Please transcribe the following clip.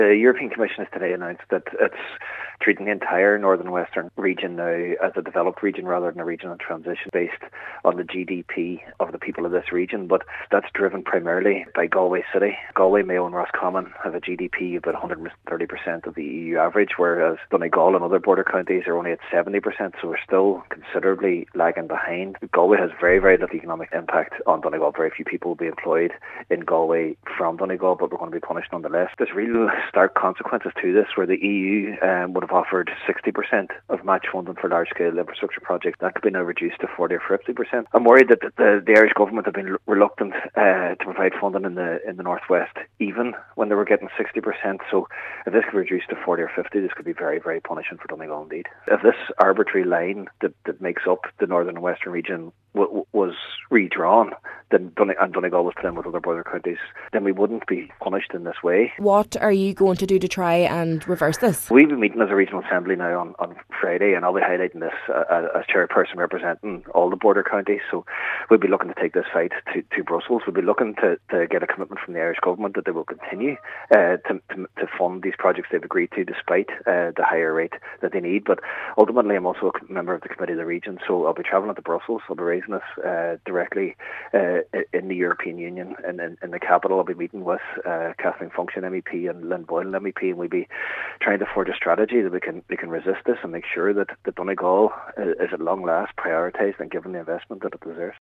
The European Commission has today announced that it's treating the entire Northern Western region now as a developed region rather than a regional transition based on the GDP of the people of this region. But that's driven primarily by Galway City. Galway, Mayo and Roscommon have a GDP of about 130% of the EU average, whereas Donegal and other border counties are only at 70%, so we're still considerably lagging behind. Galway has very, very little economic impact on Donegal. Very few people will be employed in Galway from Donegal, but we're going to be punished nonetheless. There's real stark consequences to this, where the EU would have offered 60% of match funding for large-scale infrastructure projects. That could be now reduced to 40 or 50%. I'm worried that the Irish government have been reluctant to provide funding in the northwest, even when they were getting 60%. So if this could be reduced to 40 or 50, this could be very, very punishing for Donegal indeed. If this arbitrary line that makes up the northern and western region was redrawn, and Donegal was put in with other border counties, then we wouldn't be punished in this way. What are you going to do to try and reverse this? We'll be meeting as a regional assembly now on Friday, and I'll be highlighting this as chairperson representing all the border counties. So we'll be looking to take this fight to Brussels. We'll be looking to get a commitment from the Irish government that they will continue to fund these projects they've agreed to, despite the higher rate that they need. But ultimately, I'm also a member of the Committee of the Region, so I'll be travelling to Brussels. I'll be raising this directly in the European Union, and in the capital. I'll be meeting with Kathleen Function MEP and Lynn Boylan MEP, and we'll be trying to forge a strategy that we can resist this and make sure that Donegal is at long last prioritised and given the investment that it deserves.